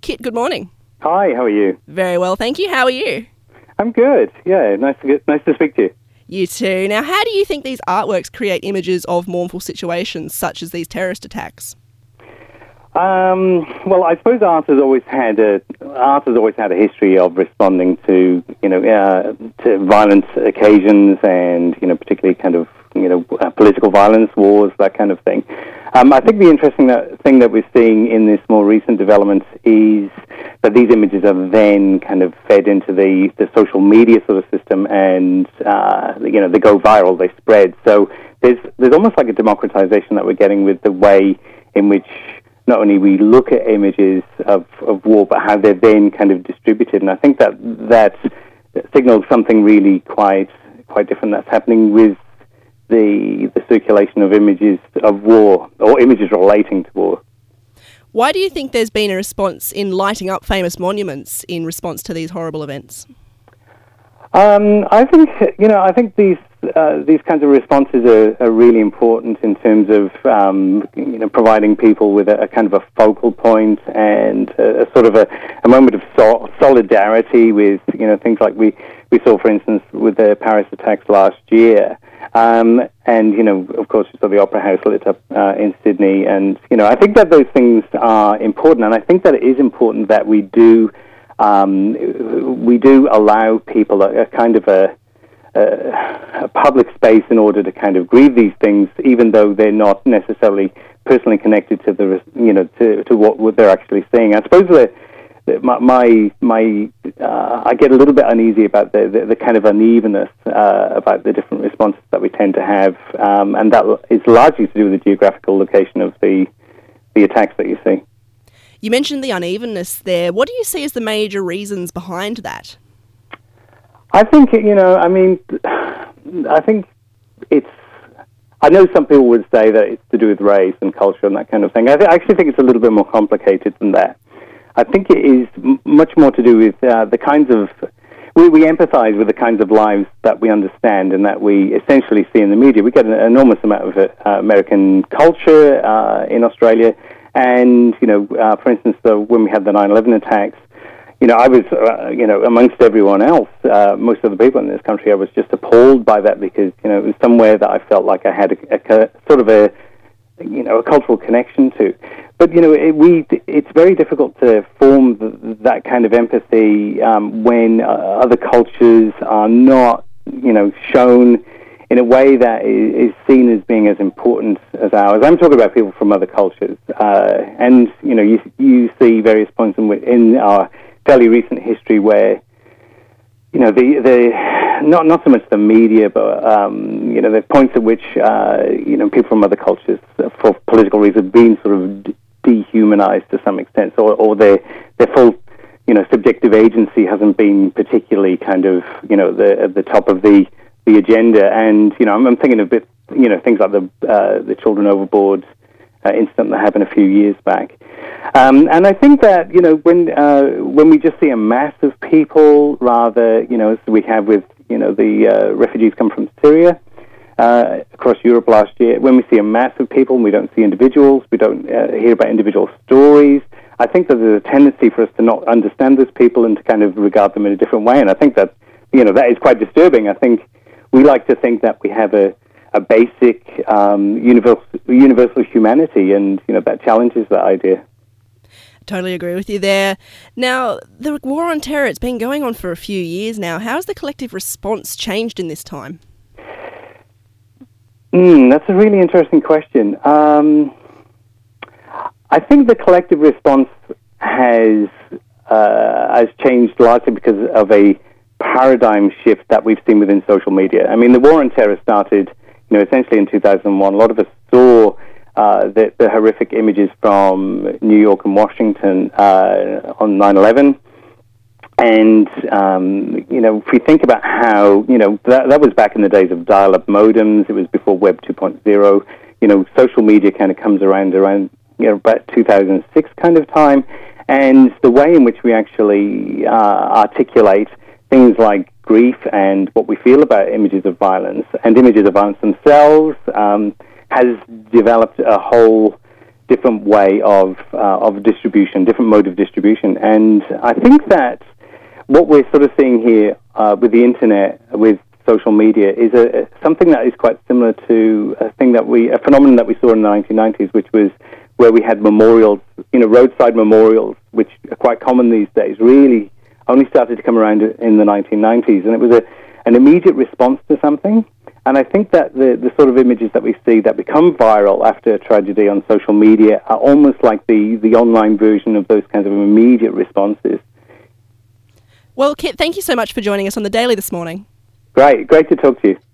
Kit, good morning. Hi, how are you? Very well, thank you. How are you? I'm good. Yeah, nice to speak to you. You too. Now, how do you think these artworks create images of mournful situations such as these terrorist attacks? Well, I suppose art has always had a history of responding to to violent occasions and particularly kind of political violence, wars, that kind of thing. I think the interesting thing that we're seeing in this more recent development is that these images are then kind of fed into the social media sort of system, and they go viral, they spread. So there's almost like a democratization that we're getting with the way in which not only we look at images of war, but how they're then kind of distributed. And I think that signals something really quite different that's happening with the circulation of images of war, or images relating to war. Why do you think there's been a response in lighting up famous monuments in response to these horrible events? I think these kinds of responses are really important in terms of providing people with a kind of a focal point and a sort of a moment of solidarity with things like we saw, for instance, with the Paris attacks last year. Of course, you saw the Opera House lit up in Sydney, and I think that those things are important, and I think that it is important that we do allow people a kind of a public space in order to kind of grieve these things, even though they're not necessarily personally connected to to what they're actually seeing. I suppose I get a little bit uneasy about the kind of unevenness about the different responses that we tend to have, and that is largely to do with the geographical location of the attacks that you see. You mentioned the unevenness there. What do you see as the major reasons behind that? I think, I know some people would say that it's to do with race and culture and that kind of thing. I actually think it's a little bit more complicated than that. I think it is much more to do with the kinds of... We empathize with the kinds of lives that we understand and that we essentially see in the media. We get an enormous amount of American culture in Australia. And, for instance, when we had the 9/11 attacks, I was, amongst everyone else, most of the people in this country, I was just appalled by that because, it was somewhere that I felt like I had a sort of a cultural connection to. But, it's very difficult to form that kind of empathy when other cultures are not, shown in a way that is seen as being as important as ours. I'm talking about people from other cultures. And, you see various points in our fairly recent history where, not so much the media, but, the points at which, people from other cultures, for political reasons, have been sort of dehumanized to some extent, or their full, subjective agency hasn't been particularly kind of, at the top of the agenda. And, I'm thinking of things like the Children Overboard incident that happened a few years back. And I think that, when we just see a mass of people, rather, as we have with, the refugees come from Syria across Europe last year, when we see a mass of people and we don't see individuals, we don't hear about individual stories, I think that there's a tendency for us to not understand those people and to kind of regard them in a different way. And I think that, that is quite disturbing. I think we like to think that we have a basic universal humanity, and that challenges that idea. Totally agree with you there. Now, the war on terror, it's been going on for a few years now. How has the collective response changed in this time? That's a really interesting question. I think the collective response has changed largely because of a paradigm shift that we've seen within social media. I mean, the war on terror started, essentially in 2001. A lot of us saw the horrific images from New York and Washington on 9/11. And, if we think about how, that was back in the days of dial-up modems. It was before Web 2.0. Social media kind of comes around about 2006 kind of time. And the way in which we actually articulate things like grief and what we feel about images of violence and images of violence themselves has developed a whole different way of distribution, different mode of distribution. And I think that what we're sort of seeing here with the internet, with social media, is something that is quite similar to a phenomenon that we saw in the 1990s, which was where we had memorials, roadside memorials, which are quite common these days, really only started to come around in the 1990s. And it was an immediate response to something. And I think that the sort of images that we see that become viral after a tragedy on social media are almost like the online version of those kinds of immediate responses. Well, Kit, thank you so much for joining us on The Daily this morning. Great to talk to you.